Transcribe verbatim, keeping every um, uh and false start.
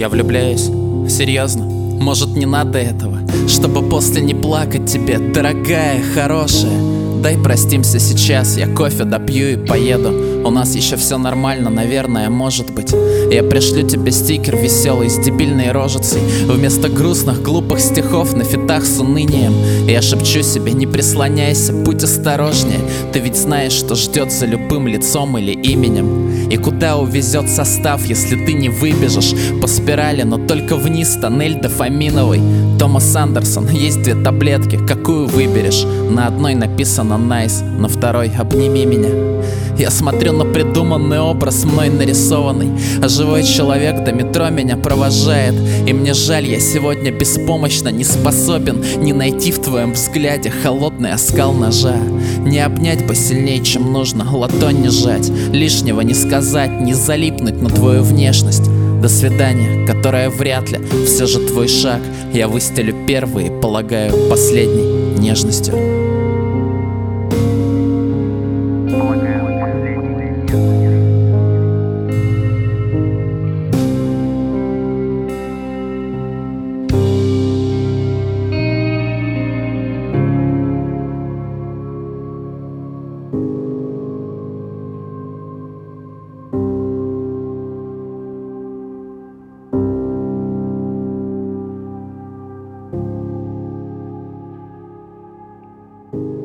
Я влюбляюсь, серьезно. Может, не надо этого, чтобы после не плакать тебе, дорогая, хорошая. Дай простимся сейчас, я кофе допью и поеду. У нас еще все нормально, наверное, может быть. Я пришлю тебе стикер веселый с дебильной рожицей вместо грустных, глупых стихов на фитах с унынием. Я шепчу себе: не прислоняйся, будь осторожнее. Ты ведь знаешь, что ждет за любым лицом или именем. И куда увезет состав, если ты не выбежишь по спирали, но только вниз, тоннель дофаминовый. Томас Андерсон, есть две таблетки, какую выберешь? На одной написано «Найс», на второй «Обними меня». Я смотрю на придуманный образ, мной нарисованный, а живой человек до метро меня провожает. И мне жаль, я сегодня беспомощно не способен не найти в твоем взгляде холодный оскал ножа. Не обнять бы сильнее, чем нужно, ладонь не сжать, лишнего не сказать, не залипнуть на твою внешность. До свидания, которое вряд ли, все же твой шаг я выстелю первый и, полагаю, последней нежностью. Thank you.